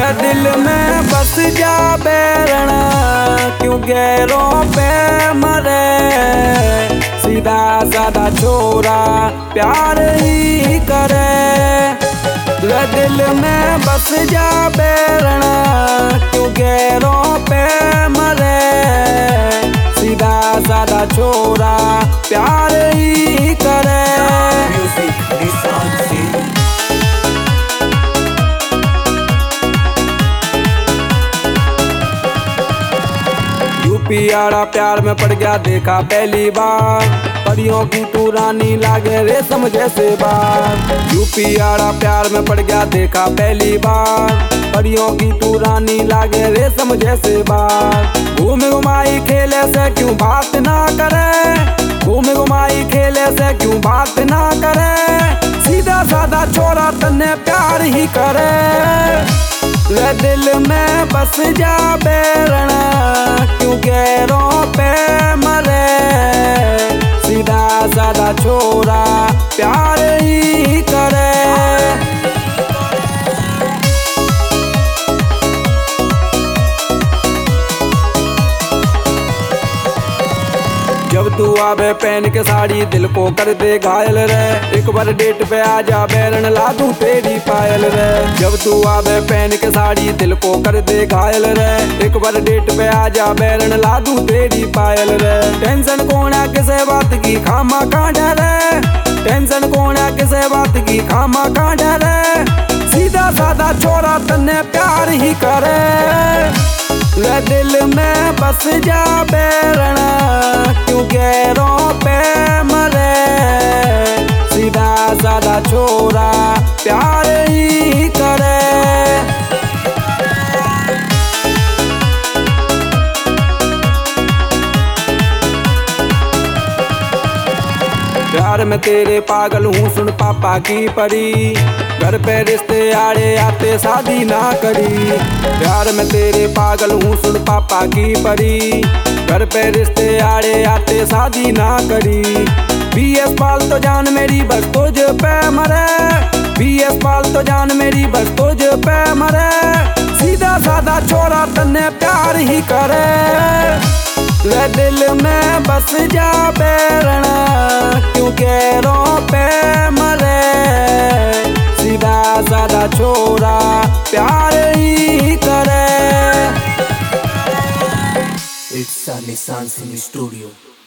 दिल में बस जा बैरना, क्यों गैरों पे मरे। सीधा साधा छोरा प्यार ही करे। दिल में बस जा बैरना, क्यों गैरों पे मरे। सीधा साधा छोरा प्यार ही करे। यूपी आड़ा प्यार में पड़ गया देखा पहली बार। परियों की तू रानी लागे रेशम जैसे बार। यूपी आड़ा प्यार में पड़ गया देखा पहली बार। परियों की तू रानी लागे रेशम जैसे बार। घूम घुमाई खेले से क्यों बात ना करे। घूम घुमाई खेले से क्यों बात ना करे। सीधा साधा छोरा तन्ने प्यार ही करे। दिल में बस जा बैरना, क्यों गैरों पे मरे। सीधा साधा छोरा प्यार ही करे। जब तू आवे पहन के साड़ी दिल को कर दे घायल रे। एक बार डेट पे आ जा बैरन ला दूं तेरी पायल रे। जब तू आवे पहन के साड़ी दिल को कर दे घायल रे। एक बार डेट पे आ जा बैरन ला दूं तेरी पायल रे। टेंशन कौन है किसे बात की खामा का डरे। टेंशन कौन है किसे बात की खामा का डरे। सीधा साधा छोरा तन्ने प्यार ही करे। दिल में बस जा बैरना, क्यों गैरों पे मरे। सीधा साधा छोरा प्यार ही करे। प्यार में तेरे पागल हूँ सुन पापा की परी। घर पे रिश्ते आड़े आते शादी ना करी। प्यार में तेरे पागल हूँ सुन पापा की परी। घर पे रिश्ते आड़े आते शादी ना करी। BS पाल तो जान मेरी बस तुझ पे मरे। BS पाल तो जान मेरी बस तुझ पे मरे। सीधा साधा छोरा तन्ने प्यार ही करे। दिल में बस जा बैरना, क्यों गैरों पे मरे। सीधा साधा छोरा प्यार ही करे। It's Sunny Suns in the studio.